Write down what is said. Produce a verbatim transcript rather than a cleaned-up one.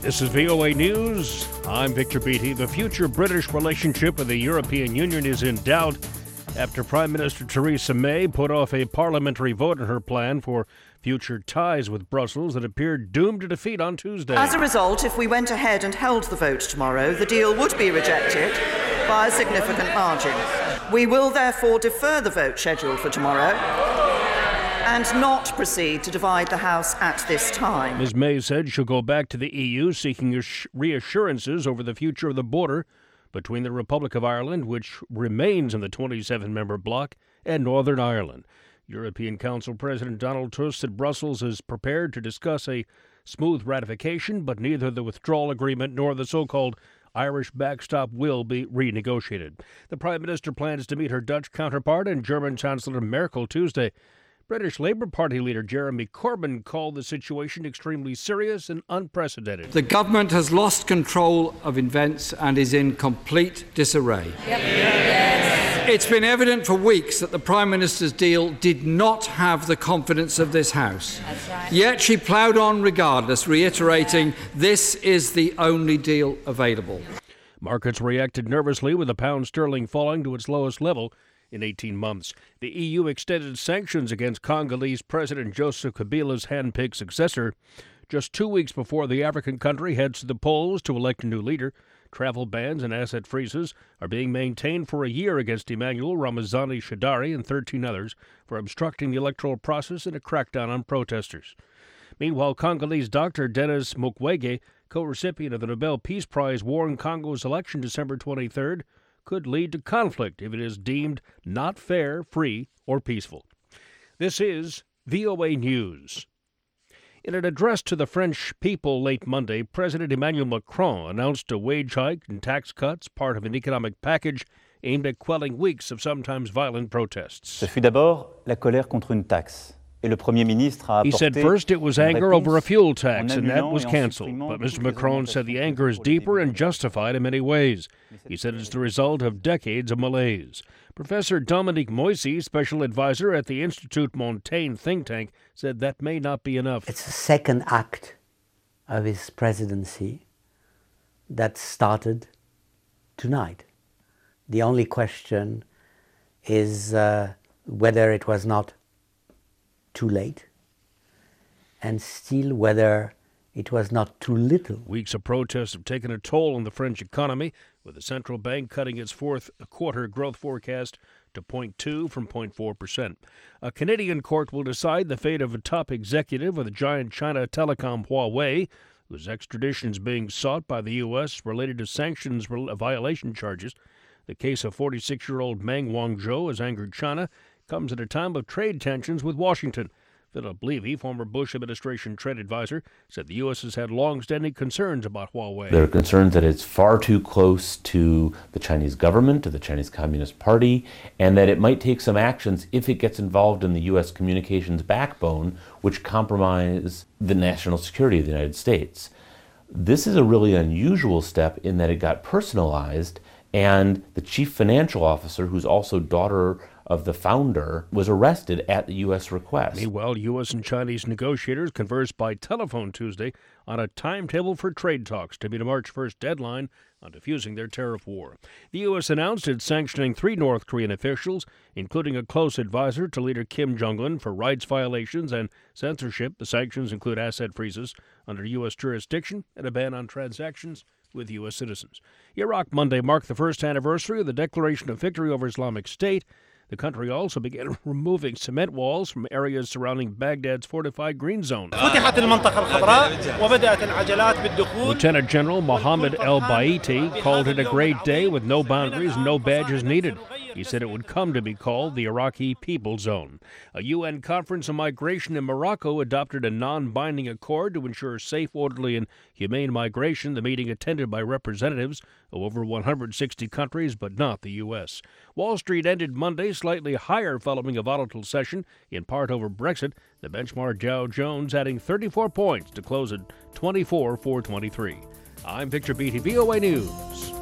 This is V O A News. I'm Victor Beattie. The future British relationship with the European Union is in doubt after Prime Minister Theresa May put off a parliamentary vote on her plan for future ties with Brussels that appeared doomed to defeat on Tuesday. As a result, if we went ahead and held the vote tomorrow, the deal would be rejected by a significant margin. We will therefore defer the vote scheduled for tomorrow and not proceed to divide the House at this time. Miz May said she'll go back to the E U seeking reassurances over the future of the border between the Republic of Ireland, which remains in the twenty-seven member bloc, and Northern Ireland. European Council President Donald Tusk said Brussels is prepared to discuss a smooth ratification, but neither the withdrawal agreement nor the so-called Irish backstop will be renegotiated. The Prime Minister plans to meet her Dutch counterpart and German Chancellor Merkel Tuesday. British Labour Party leader Jeremy Corbyn called the situation extremely serious and unprecedented. The government has lost control of events and is in complete disarray. Yep. Yes. It's been evident for weeks that the Prime Minister's deal did not have the confidence of this House. That's right. Yet she ploughed on regardless, reiterating yeah. this is the only deal available. Markets reacted nervously with the pound sterling falling to its lowest level in eighteen months. The E U extended sanctions against Congolese President Joseph Kabila's hand-picked successor just two weeks before the African country heads to the polls to elect a new leader. Travel bans and asset freezes are being maintained for a year against Emmanuel Ramazani Shadari and thirteen others for obstructing the electoral process in a crackdown on protesters. Meanwhile, Congolese doctor Denis Mukwege, co-recipient of the Nobel Peace Prize, warned Congo's election December twenty-third could lead to conflict if it is deemed not fair, free, or peaceful. This is V O A News. In an address to the French people late Monday, President Emmanuel Macron announced a wage hike and tax cuts, part of an economic package aimed at quelling weeks of sometimes violent protests. Ce fut d'abord la colère contre une taxe. He said first it was anger over a fuel tax, and that was cancelled. But Mister Macron said the anger is deeper and justified in many ways. He said it's the result of decades of malaise. Professor Dominique Moissy, special advisor at the Institut Montaigne think tank, said that may not be enough. It's the second act of his presidency that started tonight. The only question is uh, whether it was not too late, and still whether it was not too little. Weeks of protests have taken a toll on the French economy, with the central bank cutting its fourth quarter growth forecast to zero point two from zero point four percent. A Canadian court will decide the fate of a top executive of the giant China telecom Huawei, whose extradition is being sought by the U S related to sanctions violation charges. The case of forty-six-year-old Meng Wanzhou has angered China, comes at a time of trade tensions with Washington. Philip Levy, former Bush administration trade advisor, said the U S has had long-standing concerns about Huawei. There are concerns that it's far too close to the Chinese government, to the Chinese Communist Party, and that it might take some actions if it gets involved in the U S communications backbone, which compromise the national security of the United States. This is a really unusual step in that it got personalized, and the chief financial officer, who's also daughter of the founder, was arrested at the U S request. Meanwhile, U S and Chinese negotiators conversed by telephone Tuesday on a timetable for trade talks to meet a March first deadline on diffusing their tariff war. The U S announced it's sanctioning three North Korean officials, including a close advisor to leader Kim Jong-un, for rights violations and censorship. The sanctions include asset freezes under U S jurisdiction and a ban on transactions with U S citizens. Iraq Monday marked the first anniversary of the declaration of victory over Islamic State. The country also began removing cement walls from areas surrounding Baghdad's fortified green zone. Lieutenant General Mohammed El-Baiti called it a great day with no boundaries, no badges needed. He said it would come to be called the Iraqi People Zone. A U N conference on migration in Morocco adopted a non-binding accord to ensure safe, orderly, and humane migration. The meeting attended by representatives of over one hundred sixty countries, but not the U S. Wall Street ended Monday slightly higher following a volatile session, in part over Brexit. The benchmark Dow Jones adding thirty-four points to close at twenty-four four twenty-three. I'm Victor Beattie, V O A News.